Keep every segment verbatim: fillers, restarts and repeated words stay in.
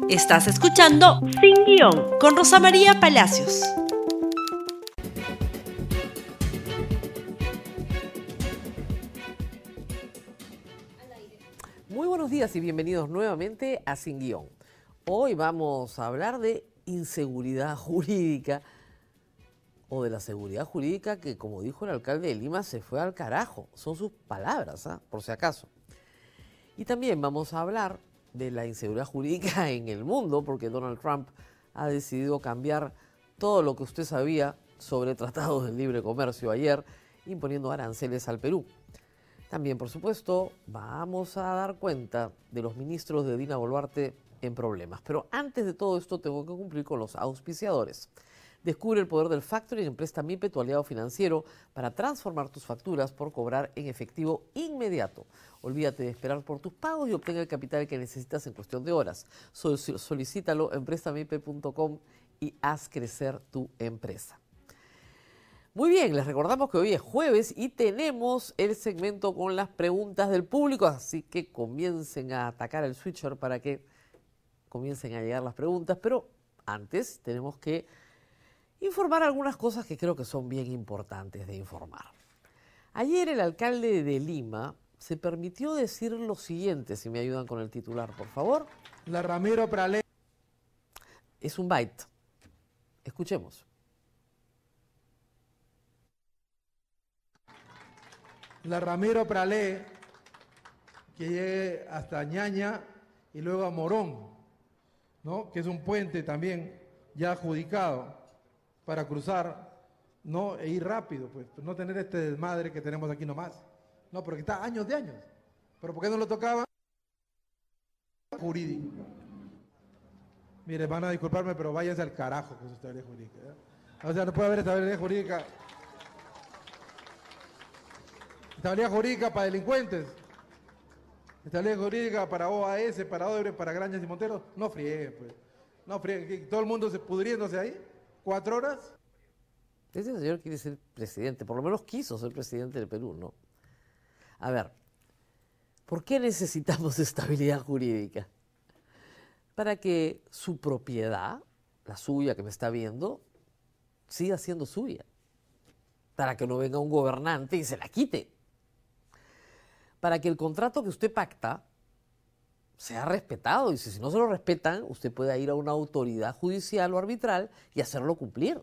Estás escuchando Sin Guión con Rosa María Palacios. Muy buenos días y bienvenidos nuevamente a Sin Guión. Hoy vamos a hablar de inseguridad jurídica o de la seguridad jurídica que, como dijo el alcalde de Lima, se fue al carajo. Son sus palabras, ¿eh? Por si acaso. Y también vamos a hablar de la inseguridad jurídica en el mundo, porque Donald Trump ha decidido cambiar todo lo que usted sabía sobre tratados de libre comercio ayer, imponiendo aranceles al Perú. También, por supuesto, vamos a dar cuenta de los ministros de Dina Boluarte en problemas. Pero antes de todo esto tengo que cumplir con los auspiciadores. Descubre el poder del factoring en Prestamipe, tu aliado financiero, para transformar tus facturas por cobrar en efectivo inmediato. Olvídate de esperar por tus pagos y obtenga el capital que necesitas en cuestión de horas. Sol- solicítalo en prestamipe punto com y haz crecer tu empresa. Muy bien, les recordamos que hoy es jueves y tenemos el segmento con las preguntas del público, así que comiencen a atacar el switcher para que comiencen a llegar las preguntas, pero antes tenemos que informar algunas cosas que creo que son bien importantes de informar. Ayer el alcalde de Lima se permitió decir lo siguiente, si me ayudan con el titular, por favor. La Ramiro Pralé. Es un byte. Escuchemos. La Ramiro Pralé, que llegue hasta Ñaña y luego a Morón, ¿no? Que es un puente también ya adjudicado para cruzar, ¿no? E ir rápido, pues, no tener este desmadre que tenemos aquí nomás. No, porque está años de años. ¿Pero por qué no lo tocaba? Jurídico. Mire, van a disculparme, pero váyanse al carajo con su estabilidad jurídica, ¿eh? O sea, no puede haber estabilidad jurídica. Estabilidad jurídica para delincuentes. Estabilidad jurídica para O A S, para Odebrecht, para Grañas y Monteros. No frieguen, pues. No frieguen. Todo el mundo se pudriéndose ahí. ¿Cuatro horas? Este señor quiere ser presidente, por lo menos quiso ser presidente del Perú, ¿no? A ver, ¿por qué necesitamos estabilidad jurídica? Para que su propiedad, la suya que me está viendo, siga siendo suya. Para que no venga un gobernante y se la quite. Para que el contrato que usted pacta sea respetado. Y si, si no se lo respetan, usted puede ir a una autoridad judicial o arbitral y hacerlo cumplir.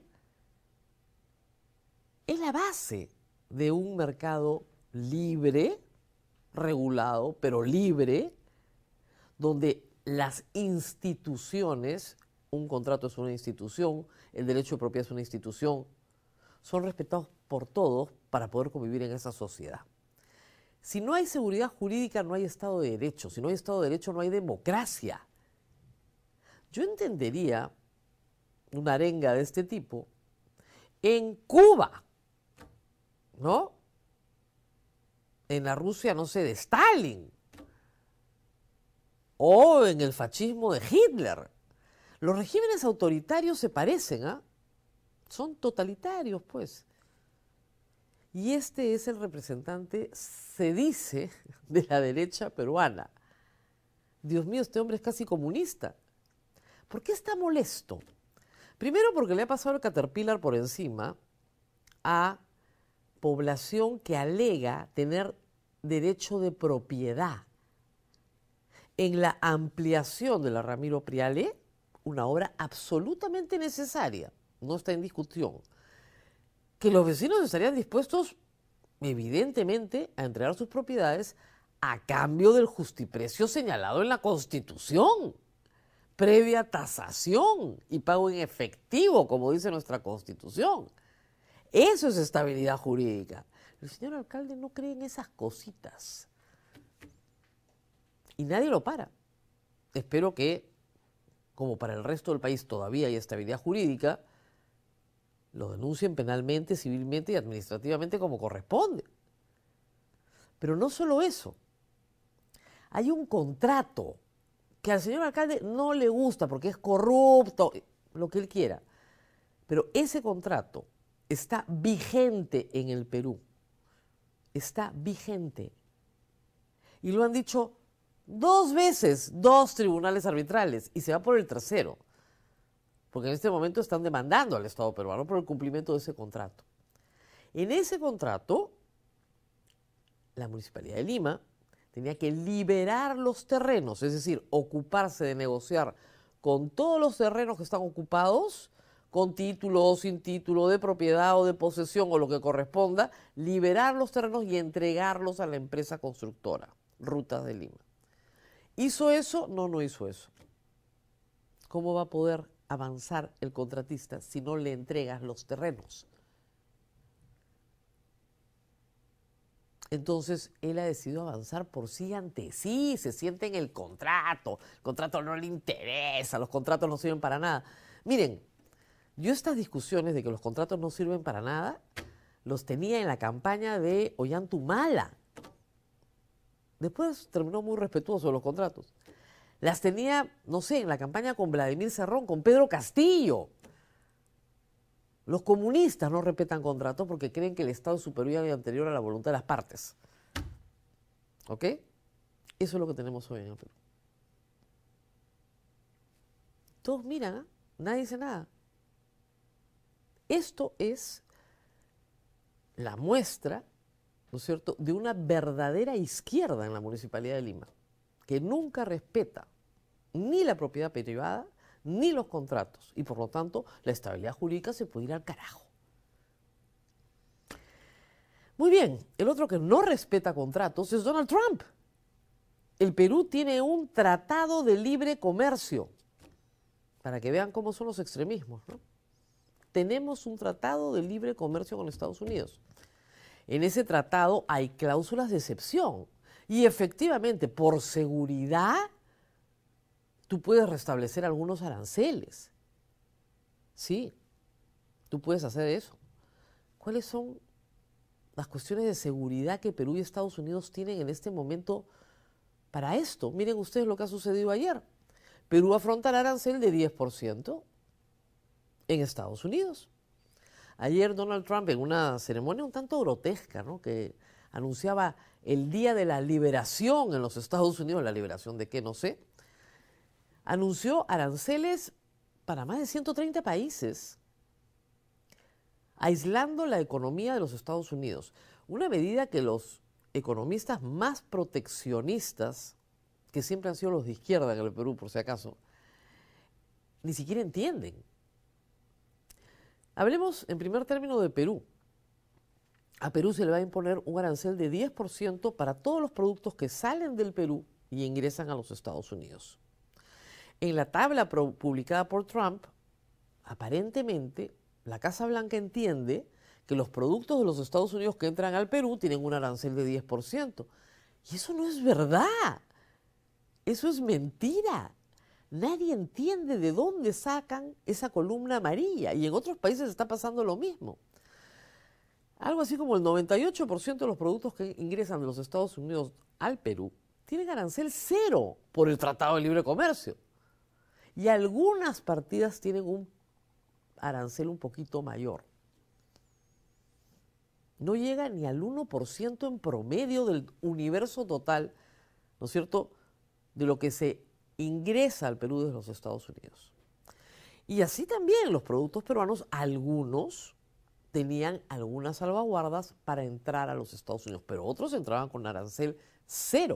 Es la base de un mercado libre, regulado, pero libre, donde las instituciones, un contrato es una institución, el derecho de propiedad es una institución, son respetados por todos para poder convivir en esa sociedad. Si no hay seguridad jurídica, no hay Estado de Derecho. Si no hay Estado de Derecho, no hay democracia. Yo entendería una arenga de este tipo en Cuba, ¿no? En la Rusia, no sé, de Stalin. O en el fascismo de Hitler. Los regímenes autoritarios se parecen, ¿ah? Son totalitarios, pues. Y este es el representante, se dice, de la derecha peruana. Dios mío, este hombre es casi comunista. ¿Por qué está molesto? Primero porque le ha pasado el Caterpillar por encima a población que alega tener derecho de propiedad en la ampliación de la Ramiro Pralé, una obra absolutamente necesaria, no está en discusión, que los vecinos estarían dispuestos, evidentemente, a entregar sus propiedades a cambio del justiprecio señalado en la Constitución, previa tasación y pago en efectivo, como dice nuestra Constitución. Eso es estabilidad jurídica. El señor alcalde no cree en esas cositas. Y nadie lo para. Espero que, como para el resto del país todavía hay estabilidad jurídica, lo denuncien penalmente, civilmente y administrativamente como corresponde. Pero no solo eso. Hay un contrato que al señor alcalde no le gusta porque es corrupto, lo que él quiera. Pero ese contrato está vigente en el Perú. Está vigente. Y lo han dicho Dos veces, dos tribunales arbitrales, y se va por el tercero, porque en este momento están demandando al Estado peruano por el cumplimiento de ese contrato. En ese contrato, la Municipalidad de Lima tenía que liberar los terrenos, es decir, ocuparse de negociar con todos los terrenos que están ocupados, con título o sin título, de propiedad o de posesión o lo que corresponda, liberar los terrenos y entregarlos a la empresa constructora, Rutas de Lima. ¿Hizo eso? No, no hizo eso. ¿Cómo va a poder avanzar el contratista si no le entregas los terrenos? Entonces, él ha decidido avanzar por sí ante sí, se siente en el contrato, el contrato no le interesa, los contratos no sirven para nada. Miren, yo estas discusiones de que los contratos no sirven para nada, los tenía en la campaña de Ollantumala. Después terminó muy respetuoso de los contratos. Las tenía, no sé, en la campaña con Vladimir Cerrón, con Pedro Castillo. Los comunistas no respetan contratos porque creen que el Estado es superior y anterior a la voluntad de las partes. ¿Ok? Eso es lo que tenemos hoy en el Perú. Todos miran, ¿eh? Nadie dice nada. Esto es la muestra, ¿no es cierto?, de una verdadera izquierda en la Municipalidad de Lima, que nunca respeta ni la propiedad privada, ni los contratos, y por lo tanto la estabilidad jurídica se puede ir al carajo. Muy bien, el otro que no respeta contratos es Donald Trump. El Perú tiene un tratado de libre comercio, para que vean cómo son los extremismos, ¿no? Tenemos un tratado de libre comercio con Estados Unidos. En ese tratado hay cláusulas de excepción, y efectivamente, por seguridad, tú puedes restablecer algunos aranceles. Sí, tú puedes hacer eso. ¿Cuáles son las cuestiones de seguridad que Perú y Estados Unidos tienen en este momento para esto? Miren ustedes lo que ha sucedido ayer. Perú afronta el arancel de diez por ciento en Estados Unidos. Ayer Donald Trump, en una ceremonia un tanto grotesca, ¿no?, que anunciaba el día de la liberación en los Estados Unidos, ¿la liberación de qué? No sé. Anunció aranceles para más de ciento treinta países, aislando la economía de los Estados Unidos. Una medida que los economistas más proteccionistas, que siempre han sido los de izquierda en el Perú, por si acaso, ni siquiera entienden. Hablemos en primer término de Perú. A Perú se le va a imponer un arancel de diez por ciento para todos los productos que salen del Perú y ingresan a los Estados Unidos. En la tabla publicada por Trump, aparentemente, la Casa Blanca entiende que los productos de los Estados Unidos que entran al Perú tienen un arancel de diez por ciento. Y eso no es verdad. Eso es mentira. Nadie entiende de dónde sacan esa columna amarilla. Y en otros países está pasando lo mismo. Algo así como el noventa y ocho por ciento de los productos que ingresan de los Estados Unidos al Perú tienen arancel cero por el Tratado de Libre Comercio. Y algunas partidas tienen un arancel un poquito mayor. No llega ni al uno por ciento en promedio del universo total, ¿no es cierto?, de lo que se ingresa al Perú desde los Estados Unidos. Y así también los productos peruanos, algunos tenían algunas salvaguardas para entrar a los Estados Unidos, pero otros entraban con arancel cero.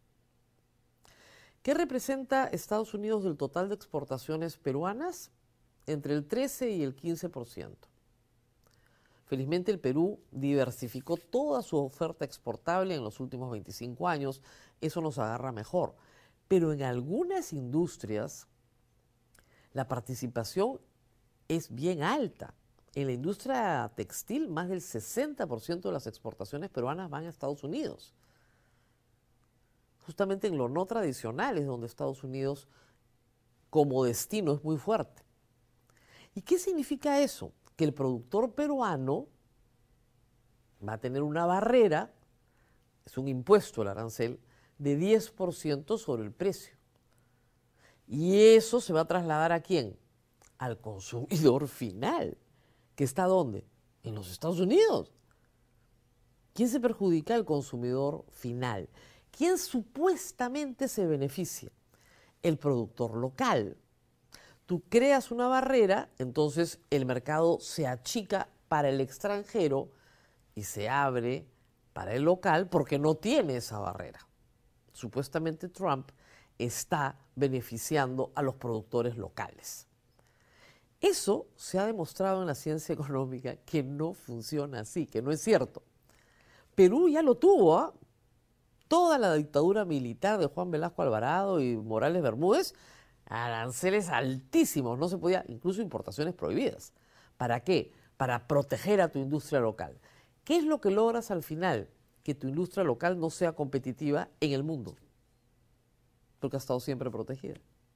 ¿Qué representa Estados Unidos del total de exportaciones peruanas? Entre el trece y el quince por ciento. Felizmente el Perú diversificó toda su oferta exportable en los últimos veinticinco años, eso nos agarra mejor. Pero en algunas industrias la participación es bien alta. En la industria textil, más del sesenta por ciento de las exportaciones peruanas van a Estados Unidos. Justamente en lo no tradicional es donde Estados Unidos como destino es muy fuerte. ¿Y qué significa eso? Que el productor peruano va a tener una barrera, es un impuesto el arancel, de diez por ciento sobre el precio. Y eso se va a trasladar ¿a quién? Al consumidor final. ¿Que está dónde? En los Estados Unidos. ¿Quién se perjudica? El consumidor final. ¿quién supuestamente se beneficia? El productor local. Tú creas una barrera, entonces el mercado se achica para el extranjero y se abre para el local porque no tiene esa barrera. Supuestamente Trump está beneficiando a los productores locales. Eso se ha demostrado en la ciencia económica que no funciona así, que no es cierto. Perú ya lo tuvo, ¿eh? Toda la dictadura militar de Juan Velasco Alvarado y Morales Bermúdez, aranceles altísimos, no se podía, incluso importaciones prohibidas. ¿Para qué? Para proteger a tu industria local. ¿Qué es lo que logras al final? Que tu industria local no sea competitiva en el mundo, porque ha estado siempre protegida.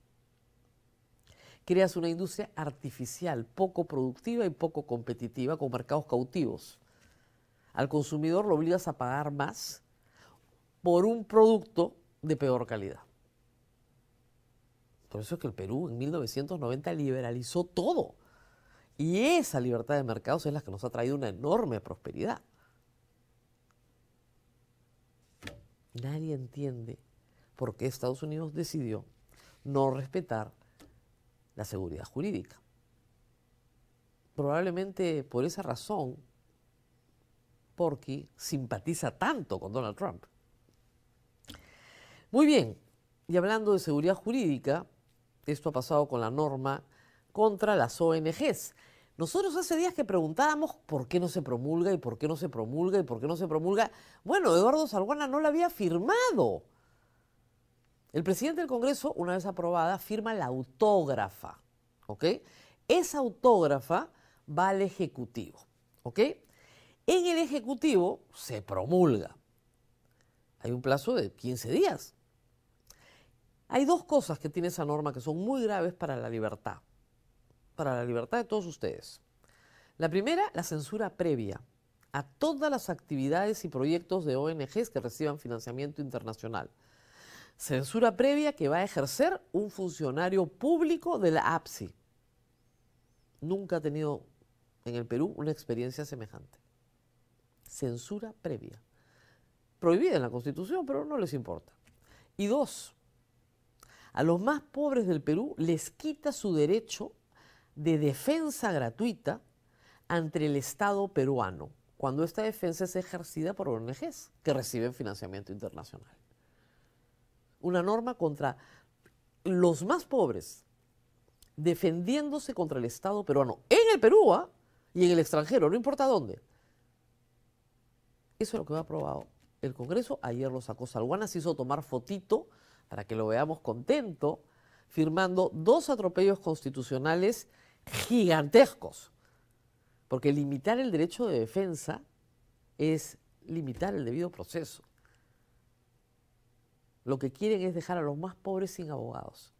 Creas una industria artificial, poco productiva y poco competitiva, con mercados cautivos. Al consumidor lo obligas a pagar más por un producto de peor calidad. Por eso es que el Perú en mil novecientos noventa liberalizó todo. Y esa libertad de mercados es la que nos ha traído una enorme prosperidad. Nadie entiende por qué Estados Unidos decidió no respetar la seguridad jurídica. Probablemente por esa razón, Porky simpatiza tanto con Donald Trump. Muy bien, y hablando de seguridad jurídica, esto ha pasado con la norma contra las O N Ges. Nosotros hace días que preguntábamos por qué no se promulga y por qué no se promulga y por qué no se promulga. Bueno, Eduardo Salguana no la había firmado. El presidente del Congreso, una vez aprobada, firma la autógrafa, ¿ok? Esa autógrafa va al Ejecutivo, ¿ok? En el Ejecutivo se promulga. Hay un plazo de quince días. Hay dos cosas que tiene esa norma que son muy graves para la libertad, para la libertad de todos ustedes. La primera, la censura previa a todas las actividades y proyectos de O N Ges que reciban financiamiento internacional. Censura previa que va a ejercer un funcionario público de la A P S I. Nunca ha tenido en el Perú una experiencia semejante. Censura previa. Prohibida en la Constitución, pero no les importa. Y dos, a los más pobres del Perú les quita su derecho de defensa gratuita ante el Estado peruano, cuando esta defensa es ejercida por O N Ges que reciben financiamiento internacional. Una norma contra los más pobres, defendiéndose contra el Estado peruano, en el Perú ¿eh? y en el extranjero, no importa dónde. Eso es lo que va aprobado el Congreso. Ayer lo sacó Salguana, se hizo tomar fotito para que lo veamos contento, firmando dos atropellos constitucionales gigantescos. Porque limitar el derecho de defensa es limitar el debido proceso. Lo que quieren es dejar a los más pobres sin abogados.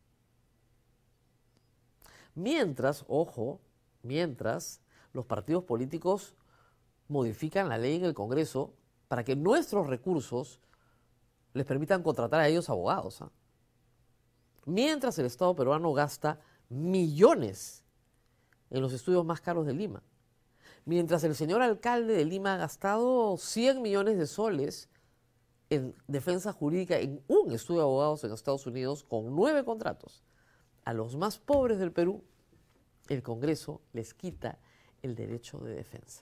Mientras, ojo, mientras los partidos políticos modifican la ley en el Congreso para que nuestros recursos les permitan contratar a ellos abogados. ¿eh? Mientras el Estado peruano gasta millones en los estudios más caros de Lima. Mientras el señor alcalde de Lima ha gastado cien millones de soles en defensa jurídica en un estudio de abogados en Estados Unidos con nueve contratos. A los más pobres del Perú, el Congreso les quita el derecho de defensa.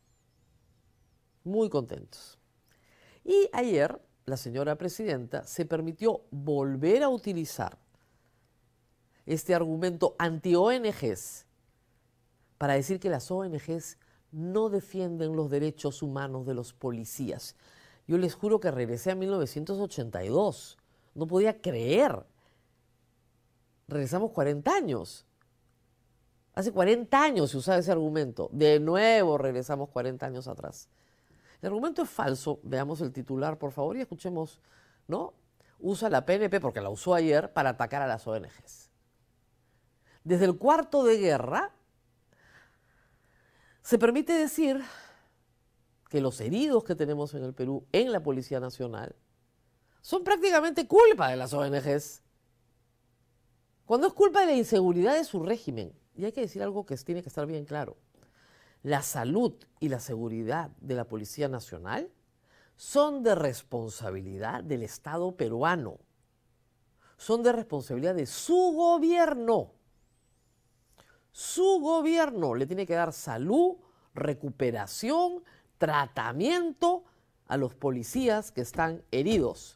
Muy contentos. Y ayer, la señora presidenta se permitió volver a utilizar este argumento anti-O N Ges para decir que las O N Ges no defienden los derechos humanos de los policías. Yo les juro que regresé a mil novecientos ochenta y dos. No podía creer. Regresamos cuarenta años. Hace cuarenta años se usaba ese argumento. De nuevo regresamos cuarenta años atrás. El argumento es falso. Veamos el titular, por favor, y escuchemos, ¿no? Usa la P N P, porque la usó ayer, para atacar a las O N Ges. Desde el cuarto de guerra, se permite decir que los heridos que tenemos en el Perú, en la Policía Nacional, son prácticamente culpa de las O N Ges. Cuando es culpa de la inseguridad de su régimen. Y hay que decir algo que tiene que estar bien claro. La salud y la seguridad de la Policía Nacional son de responsabilidad del Estado peruano. Son de responsabilidad de su gobierno. Su gobierno le tiene que dar salud, recuperación, tratamiento a los policías que están heridos.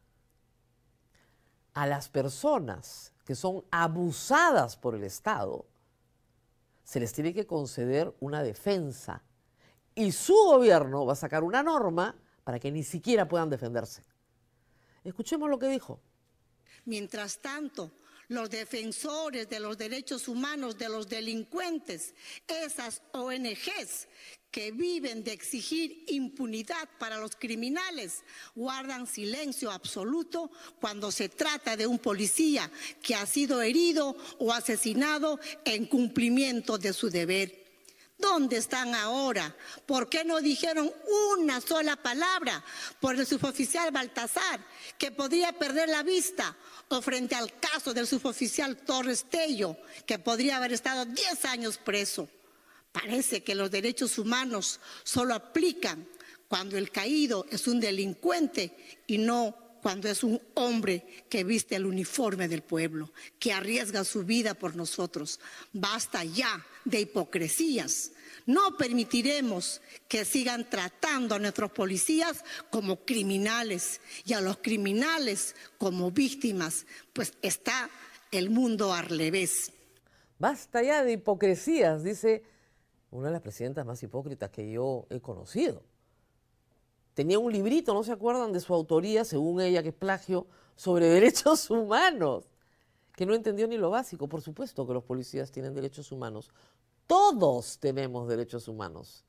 A las personas que son abusadas por el Estado, se les tiene que conceder una defensa. Y su gobierno va a sacar una norma para que ni siquiera puedan defenderse. Escuchemos lo que dijo. Mientras tanto, los defensores de los derechos humanos de los delincuentes, esas O N Ges que viven de exigir impunidad para los criminales, guardan silencio absoluto cuando se trata de un policía que ha sido herido o asesinado en cumplimiento de su deber. ¿Dónde están ahora? ¿Por qué no dijeron una sola palabra por el suboficial Baltasar, que podría perder la vista, o frente al caso del suboficial Torres Tello, que podría haber estado diez años preso? Parece que los derechos humanos solo aplican cuando el caído es un delincuente y no cuando es un hombre que viste el uniforme del pueblo, que arriesga su vida por nosotros. Basta ya de hipocresías. No permitiremos que sigan tratando a nuestros policías como criminales y a los criminales como víctimas, pues está el mundo al revés. Basta ya de hipocresías, dice una de las presidentas más hipócritas que yo he conocido. Tenía un librito, ¿no se acuerdan?, de su autoría, según ella, que es plagio, sobre derechos humanos, que no entendió ni lo básico. Por supuesto que los policías tienen derechos humanos. Todos tenemos derechos humanos.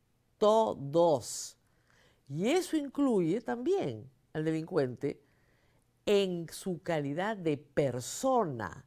Todos. Y eso incluye también al delincuente en su calidad de persona.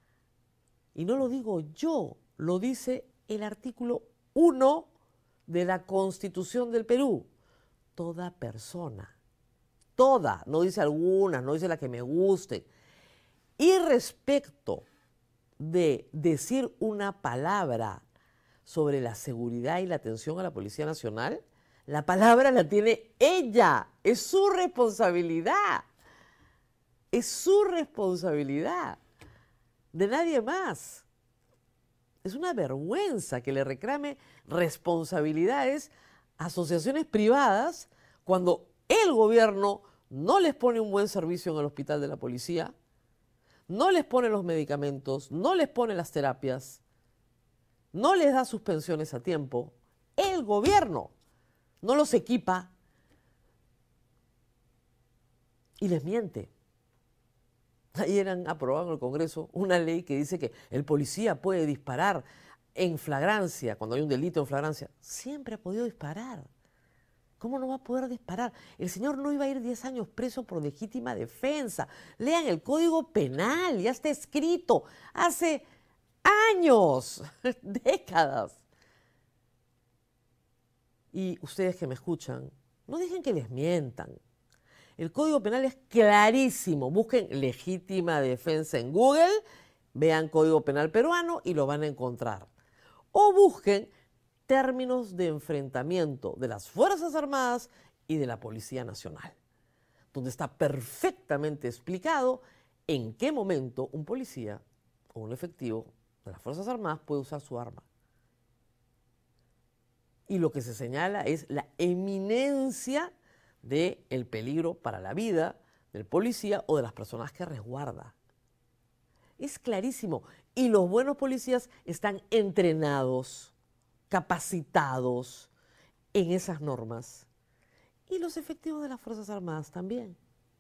Y no lo digo yo, lo dice el artículo uno de la Constitución del Perú. Toda persona, toda, no dice algunas, no dice la que me guste. Y respecto de decir una palabra sobre la seguridad y la atención a la Policía Nacional, la palabra la tiene ella, es su responsabilidad, es su responsabilidad, de nadie más. Es una vergüenza que le reclame responsabilidades a asociaciones privadas cuando el gobierno no les pone un buen servicio en el hospital de la policía, no les pone los medicamentos, no les pone las terapias, no les da sus pensiones a tiempo. El gobierno no los equipa y les miente. Ayer han aprobado en el Congreso una ley que dice que el policía puede disparar en flagrancia, cuando hay un delito en flagrancia. Siempre ha podido disparar. ¿Cómo no va a poder disparar? El señor no iba a ir diez años preso por legítima defensa. Lean el Código Penal, ya está escrito hace años, décadas. Y ustedes que me escuchan, no dejen que les mientan. El Código Penal es clarísimo. Busquen legítima defensa en Google, vean Código Penal peruano y lo van a encontrar. O busquen términos de enfrentamiento de las Fuerzas Armadas y de la Policía Nacional, donde está perfectamente explicado en qué momento un policía o un efectivo de las Fuerzas Armadas puede usar su arma. Y lo que se señala es la eminencia del peligro para la vida del policía o de las personas que resguarda. Es clarísimo. Y los buenos policías están entrenados, capacitados en esas normas. Y los efectivos de las Fuerzas Armadas también.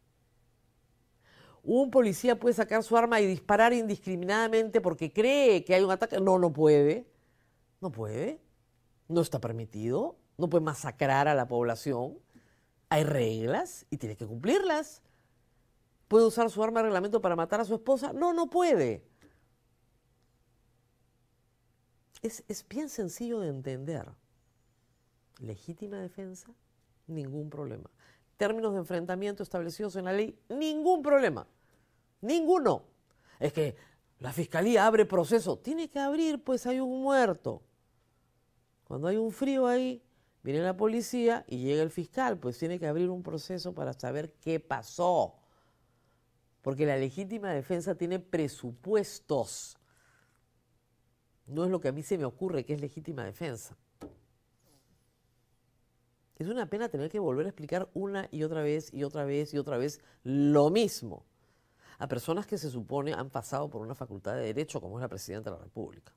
¿Un policía puede sacar su arma y disparar indiscriminadamente porque cree que hay un ataque? No, no puede. No puede. No está permitido. No puede masacrar a la población. Hay reglas y tiene que cumplirlas. ¿Puede usar su arma de reglamento para matar a su esposa? No, no puede. Es, es bien sencillo de entender. Legítima defensa, ningún problema. Términos de enfrentamiento establecidos en la ley, ningún problema. Ninguno. Es que la fiscalía abre proceso. Tiene que abrir, pues hay un muerto. Cuando hay un frío ahí, Viene la policía y llega el fiscal, pues tiene que abrir un proceso para saber qué pasó. Porque la legítima defensa tiene presupuestos. No es lo que a mí se me ocurre que es legítima defensa. Es una pena tener que volver a explicar una y otra vez y otra vez y otra vez lo mismo a personas que se supone han pasado por una facultad de Derecho como es la Presidenta de la República.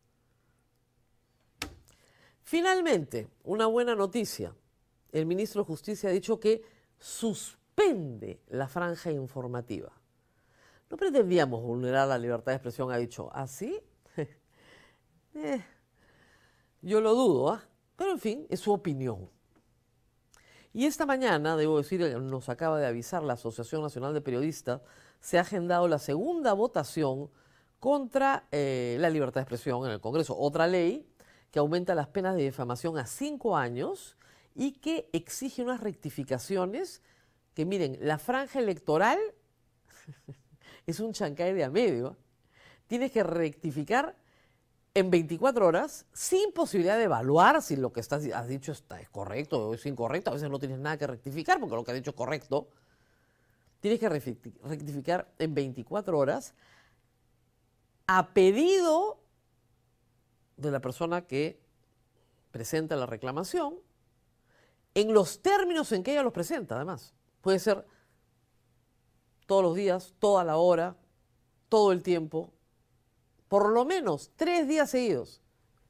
Finalmente, una buena noticia. El ministro de Justicia ha dicho que suspende la franja informativa. No pretendíamos vulnerar la libertad de expresión, ha dicho. ¿Así? eh, yo lo dudo, ¿ah? Pero en fin, es su opinión. Y esta mañana, debo decir, nos acaba de avisar la Asociación Nacional de Periodistas, se ha agendado la segunda votación contra eh, la libertad de expresión en el Congreso. Otra ley que aumenta las penas de difamación a cinco años y que exige unas rectificaciones que, miren, la franja electoral es un chancay de a medio. Tienes que rectificar en veinticuatro horas, sin posibilidad de evaluar si lo que estás, has dicho está, es correcto o es incorrecto. A veces no tienes nada que rectificar porque lo que has dicho es correcto. Tienes que rectificar en veinticuatro horas a pedido de la persona que presenta la reclamación, en los términos en que ella los presenta, además. Puede ser todos los días, toda la hora, todo el tiempo, por lo menos tres días seguidos.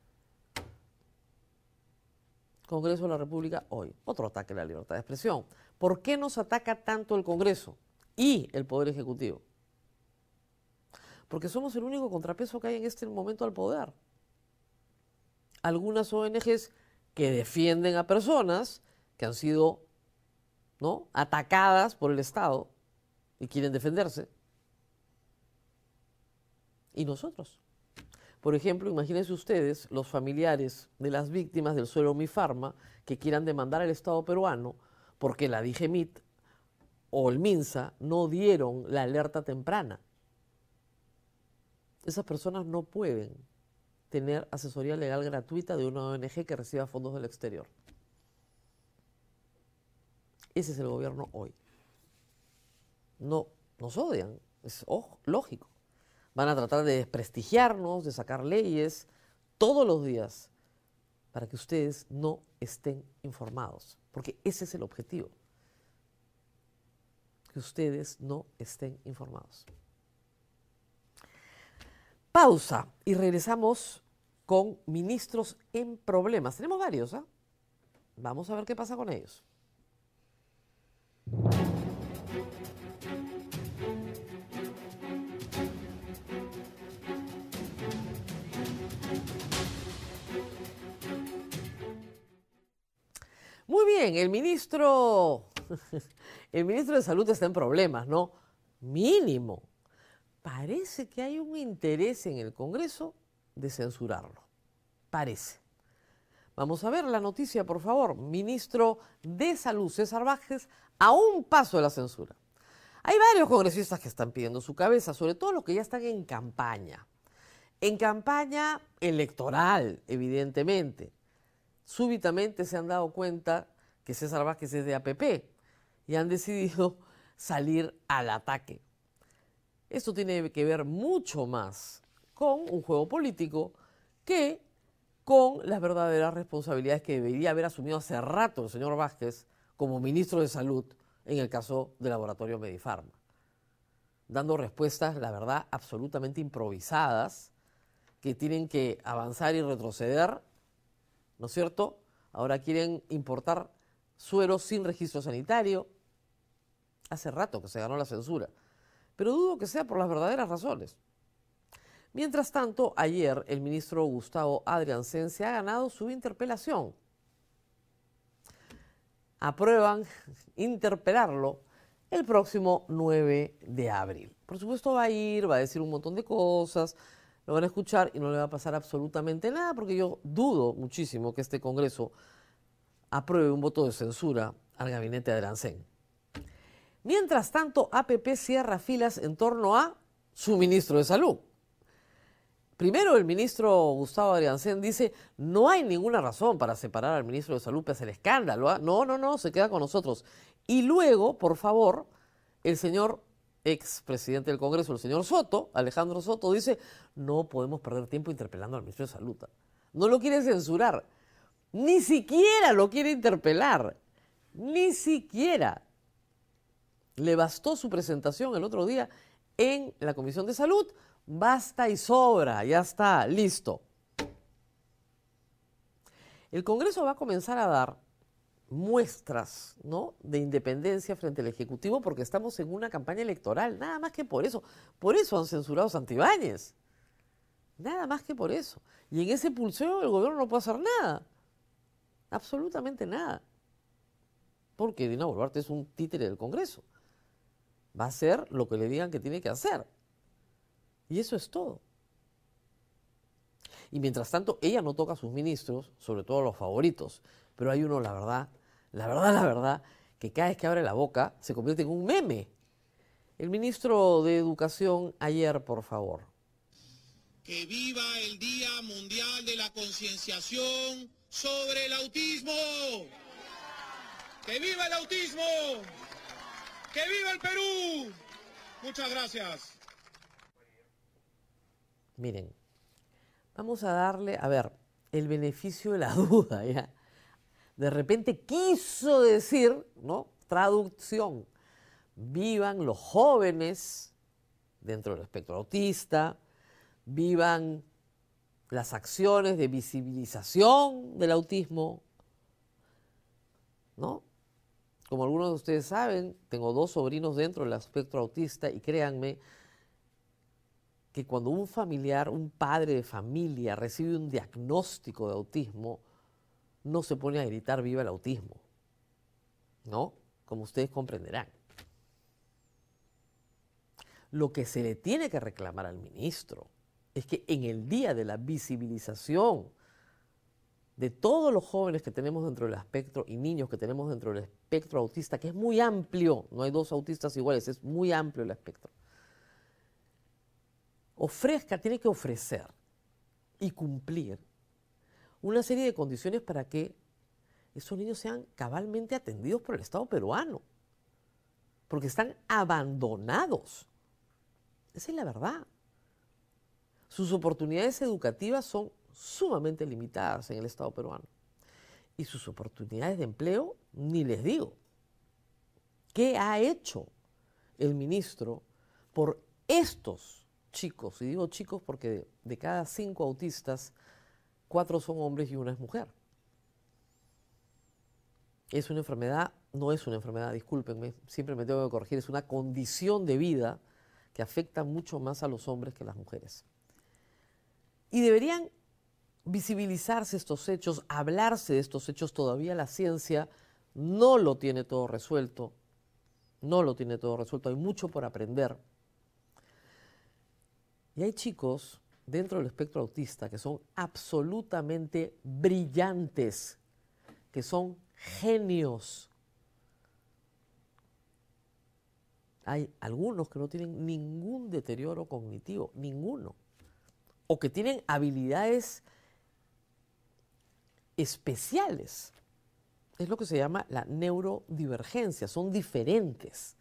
Congreso de la República hoy. Otro ataque a la libertad de expresión. ¿Por qué nos ataca tanto el Congreso y el Poder Ejecutivo? Porque somos el único contrapeso que hay en este momento al poder. Algunas O N Ges que defienden a personas que han sido, ¿no?, atacadas por el Estado y quieren defenderse. Y nosotros. Por ejemplo, imagínense ustedes los familiares de las víctimas del suelo Mifarma que quieran demandar al Estado peruano porque la D I G E M I T o el MINSA no dieron la alerta temprana. Esas personas no pueden tener asesoría legal gratuita de una O N Ge que reciba fondos del exterior. Ese es el gobierno hoy. No nos odian, es oh, lógico. Van a tratar de desprestigiarnos, de sacar leyes todos los días para que ustedes no estén informados. Porque ese es el objetivo. Que ustedes no estén informados. Pausa y regresamos con ministros en problemas. Tenemos varios, ¿ah? ¿eh? Vamos a ver qué pasa con ellos. Muy bien, el ministro, el ministro de Salud está en problemas, ¿no? Mínimo. Parece que hay un interés en el Congreso de censurarlo. Parece. Vamos a ver la noticia, por favor. Ministro de Salud, César Vázquez, a un paso de la censura. Hay varios congresistas que están pidiendo su cabeza, sobre todo los que ya están en campaña. En campaña electoral, evidentemente. Súbitamente se han dado cuenta que César Vázquez es de A P P y han decidido salir al ataque. Esto tiene que ver mucho más con un juego político que con las verdaderas responsabilidades que debería haber asumido hace rato el señor Vázquez como ministro de Salud en el caso del laboratorio Medifarma, dando respuestas, la verdad, absolutamente improvisadas, que tienen que avanzar y retroceder, ¿no es cierto? Ahora quieren importar suero sin registro sanitario. Hace rato que se ganó la censura, pero dudo que sea por las verdaderas razones. Mientras tanto, ayer el ministro Gustavo Adrianzen se ha ganado su interpelación. Aprueban interpelarlo el próximo nueve de abril. Por supuesto va a ir, va a decir un montón de cosas, lo van a escuchar y no le va a pasar absolutamente nada, porque yo dudo muchísimo que este Congreso apruebe un voto de censura al gabinete de Adrianzen. Mientras tanto, A P P cierra filas en torno a su ministro de Salud. Primero, el ministro Gustavo Adriancén dice, no hay ninguna razón para separar al ministro de Salud pese al escándalo. ¿ah? No, no, no, se queda con nosotros. Y luego, por favor, el señor expresidente del Congreso, el señor Soto, Alejandro Soto, dice, no podemos perder tiempo interpelando al ministro de Salud. No lo quiere censurar, ni siquiera lo quiere interpelar, ni siquiera. Le bastó su presentación el otro día en la Comisión de Salud, basta y sobra, ya está, listo. El Congreso va a comenzar a dar muestras, ¿no?, de independencia frente al Ejecutivo porque estamos en una campaña electoral, nada más que por eso. Por eso han censurado a Santibáñez. Nada más que por eso. Y en ese pulseo el gobierno no puede hacer nada. Absolutamente nada. Porque Dina Boluarte es un títere del Congreso. Va a hacer lo que le digan que tiene que hacer. Y eso es todo. Y mientras tanto, ella no toca a sus ministros, sobre todo a los favoritos. Pero hay uno, la verdad, la verdad, la verdad, que cada vez que abre la boca se convierte en un meme. El ministro de Educación, ayer, por favor. Que viva el Día Mundial de la Concienciación sobre el Autismo. ¡Que viva el autismo! ¡Que viva el Perú! Muchas gracias. Miren, vamos a darle, a ver, el beneficio de la duda, ¿ya? De repente quiso decir, ¿no? Traducción. Vivan los jóvenes dentro del espectro autista, vivan las acciones de visibilización del autismo, ¿no? Como algunos de ustedes saben, tengo dos sobrinos dentro del espectro autista y créanme que cuando un familiar, un padre de familia recibe un diagnóstico de autismo, no se pone a gritar viva el autismo, ¿no? Como ustedes comprenderán. Lo que se le tiene que reclamar al ministro es que en el día de la visibilización de todos los jóvenes que tenemos dentro del espectro y niños que tenemos dentro del espectro autista, que es muy amplio, no hay dos autistas iguales, es muy amplio el espectro, ofrezca, tiene que ofrecer y cumplir una serie de condiciones para que esos niños sean cabalmente atendidos por el Estado peruano, porque están abandonados. Esa es la verdad. Sus oportunidades educativas son sumamente limitadas en el Estado peruano. Y sus oportunidades de empleo, ni les digo. ¿Qué ha hecho el ministro por estos chicos? Y digo chicos porque de, de cada cinco autistas, cuatro son hombres y una es mujer. Es una enfermedad, no es una enfermedad, discúlpenme, siempre me tengo que corregir, es una condición de vida que afecta mucho más a los hombres que a las mujeres. Y deberían visibilizarse estos hechos, hablarse de estos hechos. Todavía la ciencia no lo tiene todo resuelto, no lo tiene todo resuelto, hay mucho por aprender. Y hay chicos dentro del espectro autista que son absolutamente brillantes, que son genios. Hay algunos que no tienen ningún deterioro cognitivo, ninguno, o que tienen habilidades especiales. Es lo que se llama la neurodivergencia, son diferentes.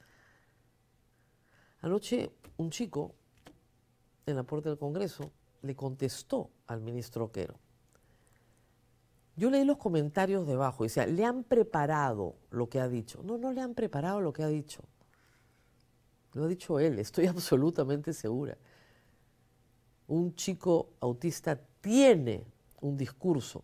Anoche un chico en la puerta del Congreso le contestó al ministro Oquero. Yo leí los comentarios debajo y decía, ¿le han preparado lo que ha dicho? No, no le han preparado lo que ha dicho. Lo ha dicho él, estoy absolutamente segura. Un chico autista tiene un discurso,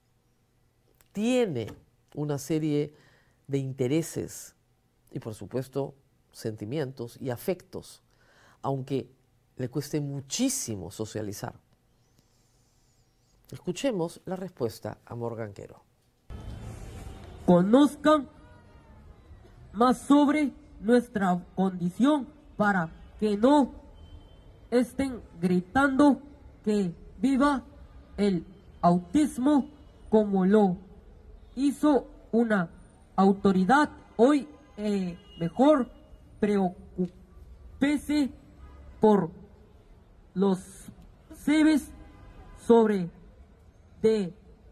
tiene una serie de intereses y, por supuesto, sentimientos y afectos, aunque le cueste muchísimo socializar. Escuchemos la respuesta a Morgan Quero. Conozcan más sobre nuestra condición para que no estén gritando que viva el autismo como lo hizo una autoridad. Hoy eh, mejor preocúpese por los sedes sobre de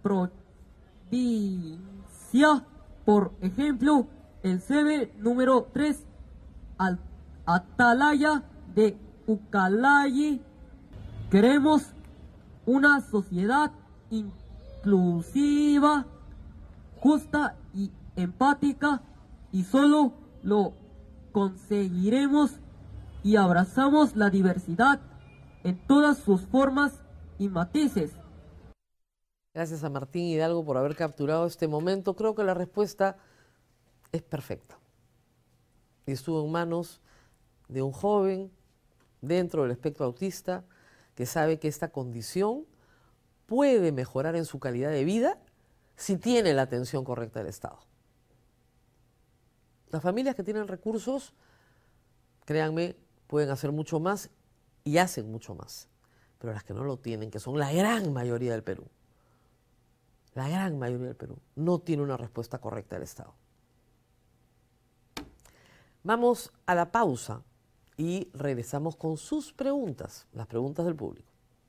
provincia, por ejemplo, el sebe número tres, al Atalaya de Ucalayi. Queremos una sociedad inclusiva, justa y empática, y solo lo conseguiremos y abrazamos la diversidad en todas sus formas y matices. Gracias a Martín Hidalgo por haber capturado este momento. Creo que la respuesta es perfecta. Y estuvo en manos de un joven dentro del espectro autista que sabe que esta condición puede mejorar en su calidad de vida si tiene la atención correcta del Estado. Las familias que tienen recursos, créanme, pueden hacer mucho más y hacen mucho más. Pero las que no lo tienen, que son la gran mayoría del Perú, la gran mayoría del Perú, no tiene una respuesta correcta del Estado. Vamos a la pausa y regresamos con sus preguntas, las preguntas del público.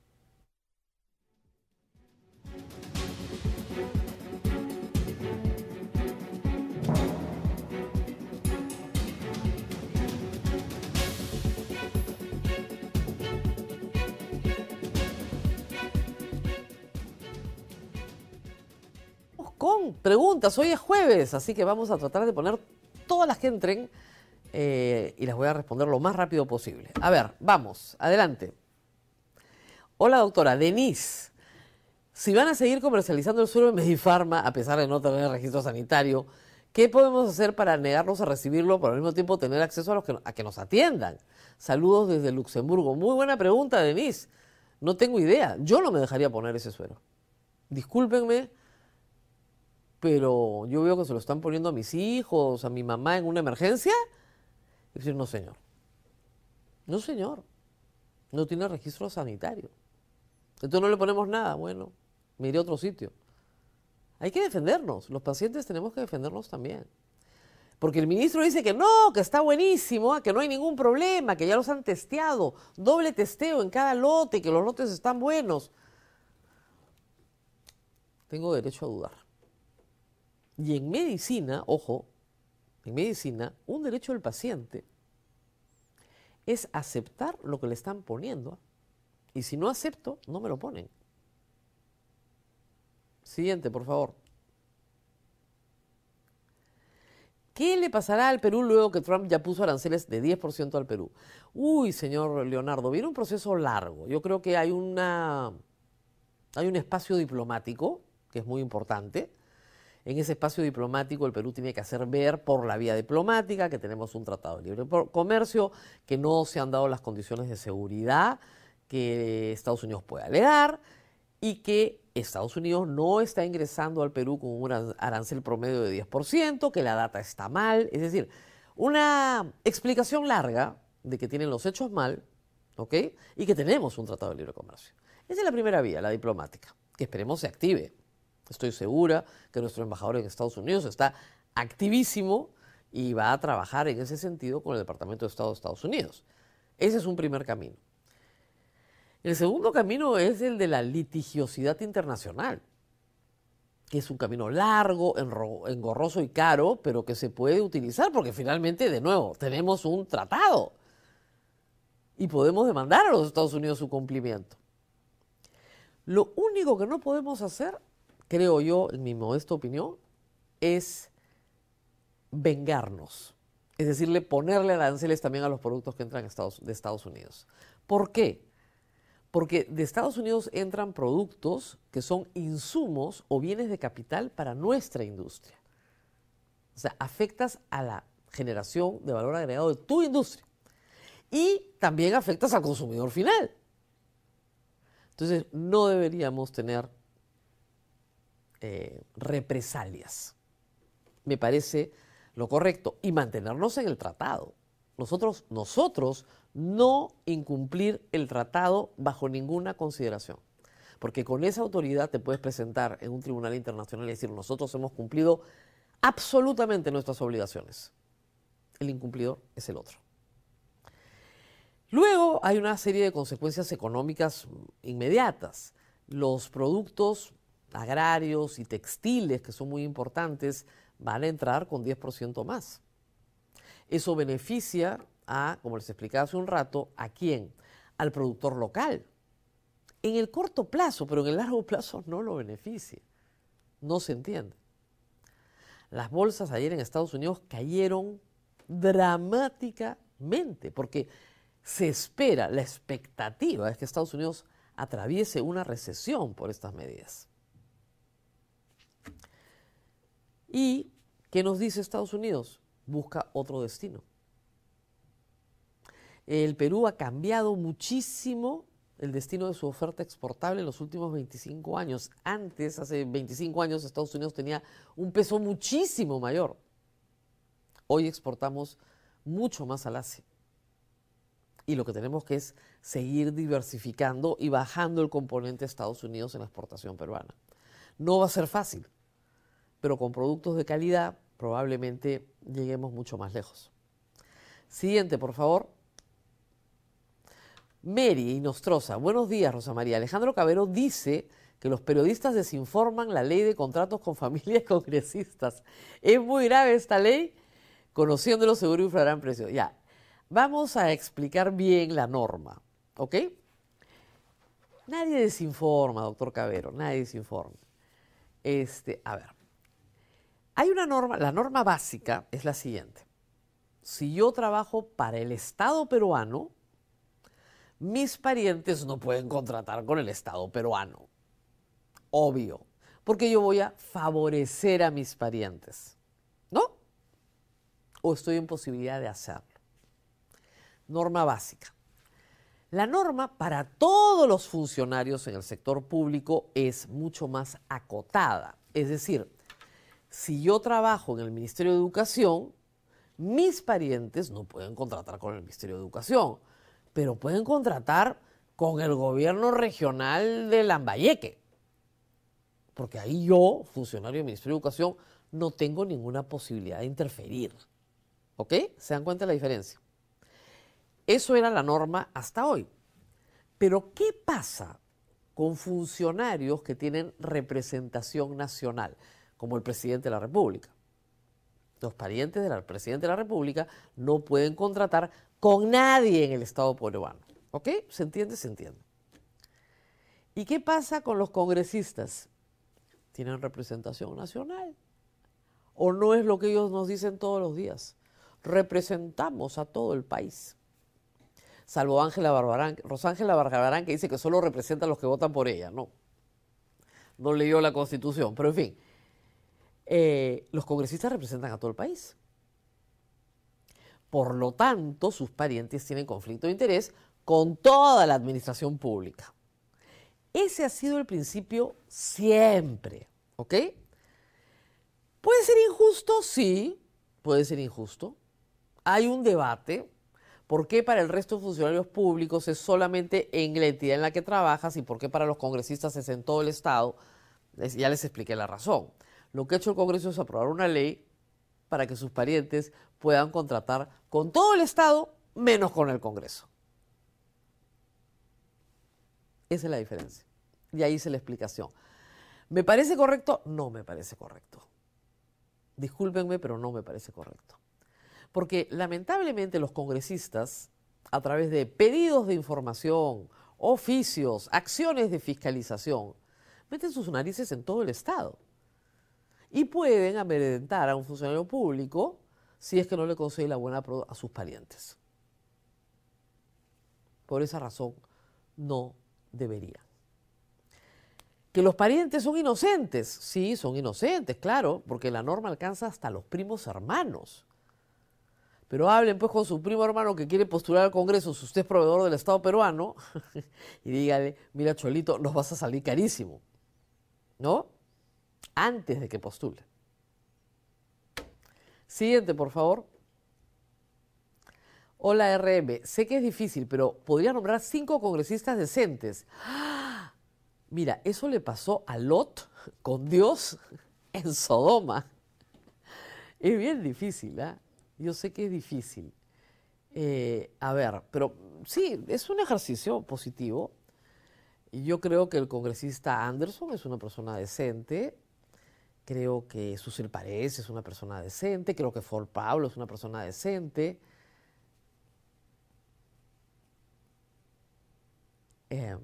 Con preguntas, hoy es jueves, así que vamos a tratar de poner todas las que entren eh, y las voy a responder lo más rápido posible. A ver, vamos, adelante. Hola doctora, Denise, si van a seguir comercializando el suero de Medifarma a pesar de no tener registro sanitario, ¿qué podemos hacer para negarnos a recibirlo, pero al mismo tiempo tener acceso a, los que, a que nos atiendan? Saludos desde Luxemburgo. Muy buena pregunta, Denise. No tengo idea, yo no me dejaría poner ese suero. Discúlpenme, pero yo veo que se lo están poniendo a mis hijos, a mi mamá en una emergencia. Y decir, no señor, no señor, no tiene registro sanitario. Entonces no le ponemos nada, bueno, me iré a otro sitio. Hay que defendernos, los pacientes tenemos que defendernos también. Porque el ministro dice que no, que está buenísimo, que no hay ningún problema, que ya los han testeado, doble testeo en cada lote, que los lotes están buenos. Tengo derecho a dudar. Y en medicina, ojo, en medicina, un derecho del paciente es aceptar lo que le están poniendo. Y si no acepto, no me lo ponen. Siguiente, por favor. ¿Qué le pasará al Perú luego que Trump ya puso aranceles de diez por ciento al Perú? Uy, señor Leonardo, viene un proceso largo. Yo creo que hay, una, hay un espacio diplomático que es muy importante. En ese espacio diplomático el Perú tiene que hacer ver por la vía diplomática que tenemos un tratado de libre comercio, que no se han dado las condiciones de seguridad que Estados Unidos puede alegar y que Estados Unidos no está ingresando al Perú con un arancel promedio de diez por ciento, que la data está mal. Es decir, una explicación larga de que tienen los hechos mal, ¿ok? Y que tenemos un tratado de libre comercio. Esa es la primera vía, la diplomática, que esperemos se active. Estoy segura que nuestro embajador en Estados Unidos está activísimo y va a trabajar en ese sentido con el Departamento de Estado de Estados Unidos. Ese es un primer camino. El segundo camino es el de la litigiosidad internacional, que es un camino largo, engorroso y caro, pero que se puede utilizar porque finalmente, de nuevo, tenemos un tratado y podemos demandar a los Estados Unidos su cumplimiento. Lo único que no podemos hacer, creo yo, en mi modesta opinión, es vengarnos. Es decirle, ponerle aranceles también a los productos que entran de Estados Unidos. ¿Por qué? Porque de Estados Unidos entran productos que son insumos o bienes de capital para nuestra industria. O sea, afectas a la generación de valor agregado de tu industria. Y también afectas al consumidor final. Entonces, no deberíamos tener eh, represalias. Me parece lo correcto. Y mantenernos en el tratado. Nosotros, nosotros no incumplir el tratado bajo ninguna consideración. Porque con esa autoridad te puedes presentar en un tribunal internacional y decir, nosotros hemos cumplido absolutamente nuestras obligaciones. El incumplidor es el otro. Luego hay una serie de consecuencias económicas inmediatas. Los productos agrarios y textiles, que son muy importantes, van a entrar con diez por ciento más. Eso beneficia a, como les explicaba hace un rato, ¿a quién? Al productor local. En el corto plazo, pero en el largo plazo no lo beneficia. No se entiende. Las bolsas ayer en Estados Unidos cayeron dramáticamente porque se espera, la expectativa es que Estados Unidos atraviese una recesión por estas medidas. ¿Y qué nos dice Estados Unidos? Busca otro destino. El Perú ha cambiado muchísimo el destino de su oferta exportable en los últimos veinticinco años. Antes, hace veinticinco años, Estados Unidos tenía un peso muchísimo mayor. Hoy exportamos mucho más al Asia. Y lo que tenemos que es seguir diversificando y bajando el componente de Estados Unidos en la exportación peruana. No va a ser fácil, pero con productos de calidad probablemente lleguemos mucho más lejos. Siguiente, por favor. Mary y Nostroza. Buenos días, Rosa María. Alejandro Cabero dice que los periodistas desinforman la ley de contratos con familias congresistas. ¿Es muy grave esta ley? Conociéndolo seguro inflarán precios. Ya, vamos a explicar bien la norma, ¿ok? Nadie desinforma, doctor Cabero, nadie desinforma. Este, a ver, hay una norma, la norma básica es la siguiente. Si yo trabajo para el Estado peruano, mis parientes no pueden contratar con el Estado peruano. Obvio, porque yo voy a favorecer a mis parientes, ¿no? O estoy en posibilidad de hacerlo. Norma básica. La norma para todos los funcionarios en el sector público es mucho más acotada. Es decir, si yo trabajo en el Ministerio de Educación, mis parientes no pueden contratar con el Ministerio de Educación, pero pueden contratar con el gobierno regional de Lambayeque. Porque ahí yo, funcionario del Ministerio de Educación, no tengo ninguna posibilidad de interferir. ¿Ok? ¿Se dan cuenta de la diferencia? Eso era la norma hasta hoy. Pero ¿qué pasa con funcionarios que tienen representación nacional, como el presidente de la República? Los parientes del presidente de la República no pueden contratar con nadie en el Estado peruano. ¿Ok? ¿Se entiende? Se entiende. ¿Y qué pasa con los congresistas? ¿Tienen representación nacional? ¿O no es lo que ellos nos dicen todos los días? Representamos a todo el país. Salvo Ángela Barbarán, Rosángela Barbarán, que dice que solo representa a los que votan por ella. No, no leyó la Constitución, pero en fin. Eh, los congresistas representan a todo el país. Por lo tanto, sus parientes tienen conflicto de interés con toda la administración pública. Ese ha sido el principio siempre, ¿ok? ¿Puede ser injusto? Sí, puede ser injusto. Hay un debate. ¿Por qué para el resto de funcionarios públicos es solamente en la entidad en la que trabajas y por qué para los congresistas es en todo el Estado? Ya les expliqué la razón. Lo que ha hecho el Congreso es aprobar una ley para que sus parientes puedan contratar con todo el Estado, menos con el Congreso. Esa es la diferencia. Y ahí hice la explicación. ¿Me parece correcto? No me parece correcto. Discúlpenme, pero no me parece correcto. Porque lamentablemente los congresistas, a través de pedidos de información, oficios, acciones de fiscalización, meten sus narices en todo el Estado. Y pueden amedrentar a un funcionario público si es que no le concede la buena a sus parientes. Por esa razón, no debería. ¿Que los parientes son inocentes? Sí, son inocentes, claro, porque la norma alcanza hasta los primos hermanos. Pero hablen pues con su primo hermano que quiere postular al Congreso, si usted es proveedor del Estado peruano, y dígale, mira Cholito, nos vas a salir carísimo, ¿no? Antes de que postule. Siguiente, por favor. Hola R M, sé que es difícil, pero podría nombrar cinco congresistas decentes. ¡Ah! Mira, eso le pasó a Lot con Dios en Sodoma. Es bien difícil, ¿ah? ¿eh? Yo sé que es difícil. Eh, a ver, pero sí, es un ejercicio positivo. Y yo creo que el congresista Anderson es una persona decente. Creo que Susel Paredes es una persona decente. Creo que For Pablo es una persona decente. Eh,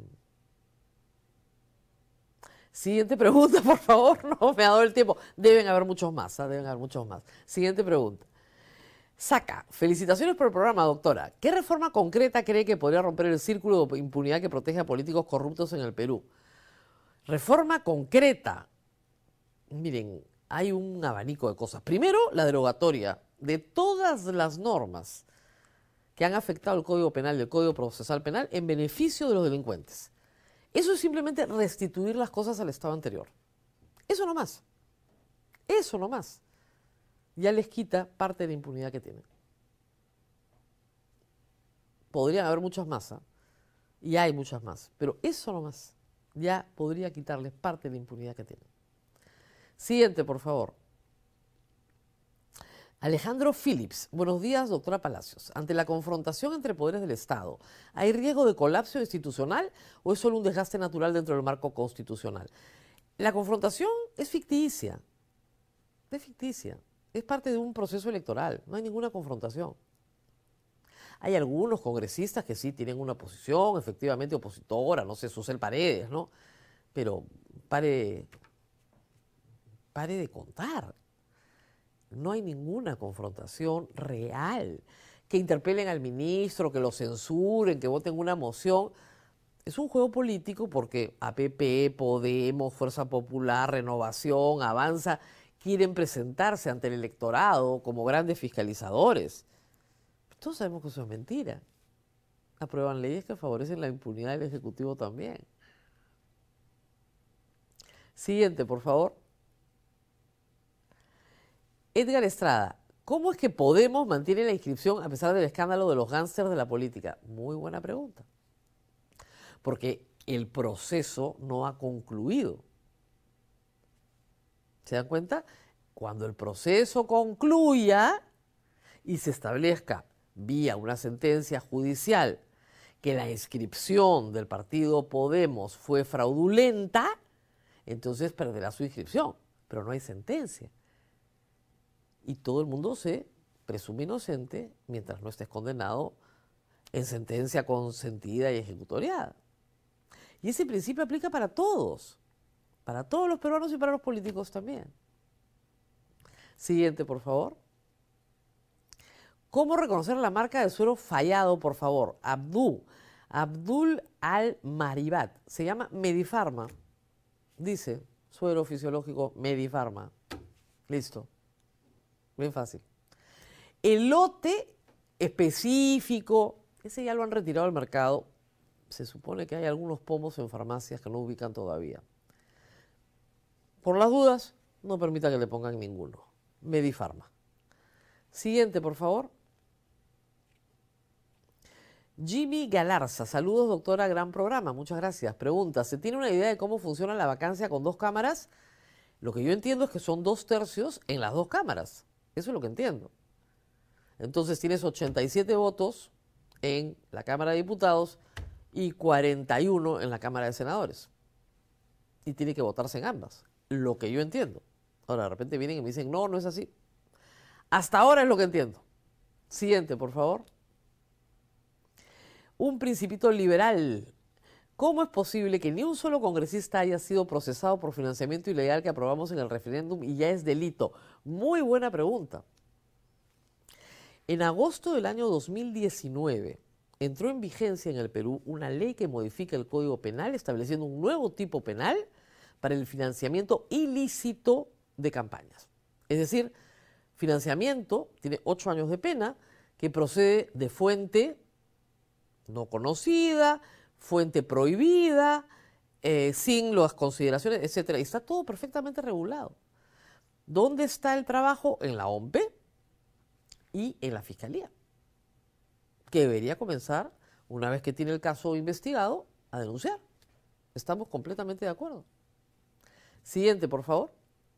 Siguiente pregunta, por favor. No me ha dado el tiempo. Deben haber muchos más, ¿eh? Deben haber muchos más. Siguiente pregunta. Saca, felicitaciones por el programa, doctora. ¿Qué reforma concreta cree que podría romper el círculo de impunidad que protege a políticos corruptos en el Perú? Reforma concreta. Miren, hay un abanico de cosas. Primero, la derogatoria de todas las normas que han afectado el Código Penal y el Código Procesal Penal en beneficio de los delincuentes. Eso es simplemente restituir las cosas al estado anterior. Eso nomás. Eso nomás. Ya les quita parte de la impunidad que tienen. Podrían haber muchas más, ¿eh? Y hay muchas más, pero eso nomás ya podría quitarles parte de la impunidad que tienen. Siguiente, por favor. Alejandro Phillips. Buenos días, doctora Palacios. Ante la confrontación entre poderes del Estado, ¿hay riesgo de colapso institucional o es solo un desgaste natural dentro del marco constitucional? La confrontación es ficticia. Es ficticia. Es parte de un proceso electoral. No hay ninguna confrontación. Hay algunos congresistas que sí tienen una posición efectivamente opositora, no sé, Susel Paredes, ¿no? Pero pare, pare de contar. No hay ninguna confrontación real. Que interpelen al ministro, que lo censuren, que voten una moción. Es un juego político porque A P P, Podemos, Fuerza Popular, Renovación, Avanza, quieren presentarse ante el electorado como grandes fiscalizadores. Todos sabemos que eso es mentira. Aprueban leyes que favorecen la impunidad del Ejecutivo también. Siguiente, por favor. Edgar Estrada. ¿Cómo es que Podemos mantiene la inscripción a pesar del escándalo de los gángsters de la política? Muy buena pregunta. Porque el proceso no ha concluido. ¿Se dan cuenta? Cuando el proceso concluya y se establezca vía una sentencia judicial que la inscripción del partido Podemos fue fraudulenta, entonces perderá su inscripción, pero no hay sentencia. Y todo el mundo se presume inocente mientras no estés condenado en sentencia consentida y ejecutoriada. Y ese principio aplica para todos, para todos los peruanos y para los políticos también. Siguiente, por favor. ¿Cómo reconocer la marca de suero fallado, por favor? Abdul, Abdul Al-Maribat. Se llama Medifarma. Dice, suero fisiológico Medifarma. Listo. Bien fácil. El lote específico, ese ya lo han retirado del mercado. Se supone que hay algunos pomos en farmacias que no ubican todavía. Por las dudas, no permita que le pongan ninguno. Medifarma. Siguiente, por favor. Jimmy Galarza. Saludos, doctora. Gran programa. Muchas gracias. Pregunta, ¿se tiene una idea de cómo funciona la vacancia con dos cámaras? Lo que yo entiendo es que son dos tercios en las dos cámaras. Eso es lo que entiendo. Entonces tienes ochenta y siete votos en la Cámara de Diputados y cuarenta y uno en la Cámara de Senadores. Y tiene que votarse en ambas. Lo que yo entiendo. Ahora, de repente vienen y me dicen, no, no es así. Hasta ahora es lo que entiendo. Siguiente, por favor. Un principito liberal. ¿Cómo es posible que ni un solo congresista haya sido procesado por financiamiento ilegal que aprobamos en el referéndum y ya es delito? Muy buena pregunta. En agosto del año dos mil diecinueve entró en vigencia en el Perú una ley que modifica el Código Penal estableciendo un nuevo tipo penal para el financiamiento ilícito de campañas. Es decir, financiamiento tiene ocho años de pena que procede de fuente no conocida, fuente prohibida, eh, sin las consideraciones, etcétera. Y está todo perfectamente regulado. ¿Dónde está el trabajo? En la O M P y en la Fiscalía, que debería comenzar, una vez que tiene el caso investigado, a denunciar. Estamos completamente de acuerdo. Siguiente, por favor.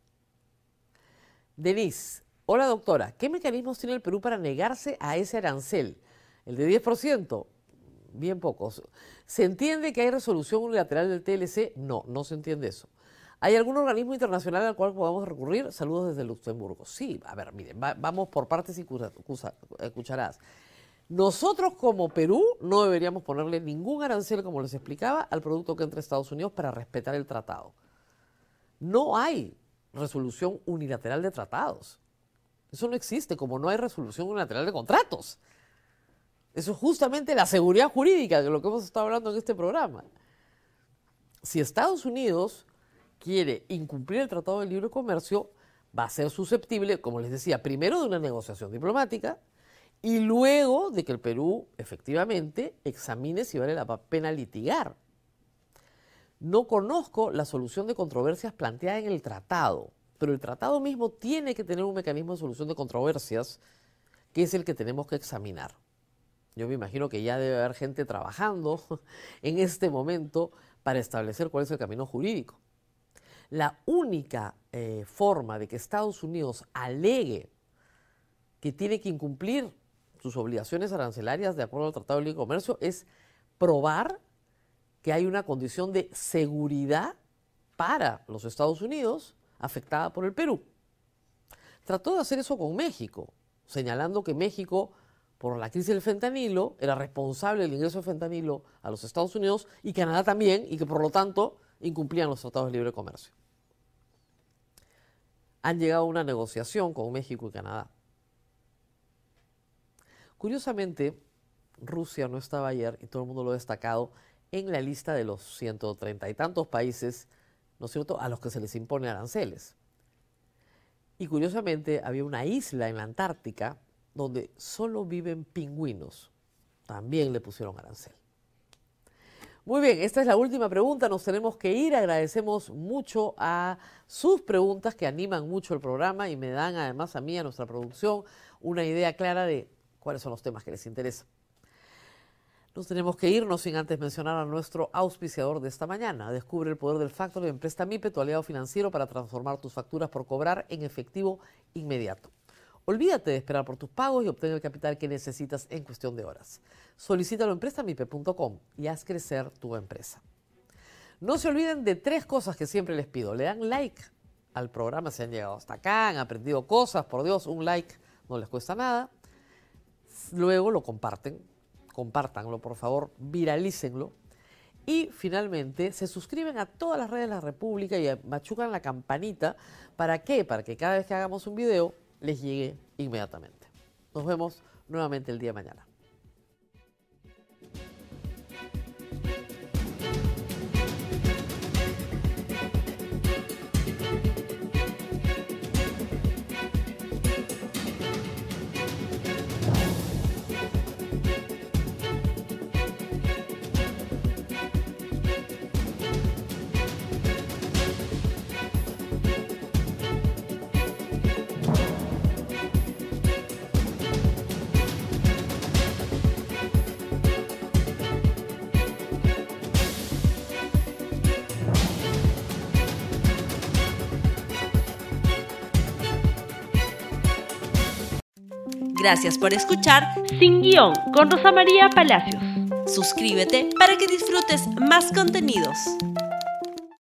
Denise. Hola, doctora. ¿Qué mecanismos tiene el Perú para negarse a ese arancel? El de diez por ciento. bien pocos. ¿Se entiende que hay resolución unilateral del T L C? No, no se entiende eso. ¿Hay algún organismo internacional al cual podamos recurrir? Saludos desde Luxemburgo. Sí, a ver, miren, va, vamos por partes y cucharadas. Nosotros como Perú no deberíamos ponerle ningún arancel, como les explicaba, al producto que entra a Estados Unidos para respetar el tratado. No hay resolución unilateral de tratados. Eso no existe, como no hay resolución unilateral de contratos. Eso es justamente la seguridad jurídica de lo que hemos estado hablando en este programa. Si Estados Unidos quiere incumplir el Tratado de Libre Comercio, va a ser susceptible, como les decía, primero de una negociación diplomática y luego de que el Perú efectivamente examine si vale la pena litigar. No conozco la solución de controversias planteada en el tratado, pero el tratado mismo tiene que tener un mecanismo de solución de controversias que es el que tenemos que examinar. Yo me imagino que ya debe haber gente trabajando en este momento para establecer cuál es el camino jurídico. La única eh, forma de que Estados Unidos alegue que tiene que incumplir sus obligaciones arancelarias de acuerdo al Tratado de Libre Comercio es probar que hay una condición de seguridad para los Estados Unidos afectada por el Perú. Trató de hacer eso con México, señalando que México, por la crisis del fentanilo, era responsable del ingreso de fentanilo a los Estados Unidos y Canadá también, y que por lo tanto incumplían los tratados de libre comercio. Han llegado a una negociación con México y Canadá. Curiosamente, Rusia no estaba ayer, y todo el mundo lo ha destacado, en la lista de los ciento treinta y tantos países, ¿no es cierto?, a los que se les impone aranceles. Y curiosamente había una isla en la Antártica donde solo viven pingüinos. También le pusieron arancel. Muy bien, esta es la última pregunta, nos tenemos que ir. Agradecemos mucho a sus preguntas que animan mucho el programa y me dan además a mí, a nuestra producción, una idea clara de cuáles son los temas que les interesan. Nos tenemos que ir, no sin antes mencionar a nuestro auspiciador de esta mañana. Descubre el poder del Factor en Prestamipe, tu aliado financiero para transformar tus facturas por cobrar en efectivo inmediato. Olvídate de esperar por tus pagos y obtén el capital que necesitas en cuestión de horas. Solicítalo en prestamipe punto com y haz crecer tu empresa. No se olviden de tres cosas que siempre les pido. Le dan like al programa si han llegado hasta acá, han aprendido cosas, por Dios, un like no les cuesta nada. Luego lo comparten, compártanlo por favor, viralícenlo. Y finalmente se suscriben a todas las redes de la República y machucan la campanita. ¿Para qué? Para que cada vez que hagamos un video les llegue inmediatamente. Nos vemos nuevamente el día de mañana. Gracias por escuchar Sin Guión con Rosa María Palacios. Suscríbete para que disfrutes más contenidos.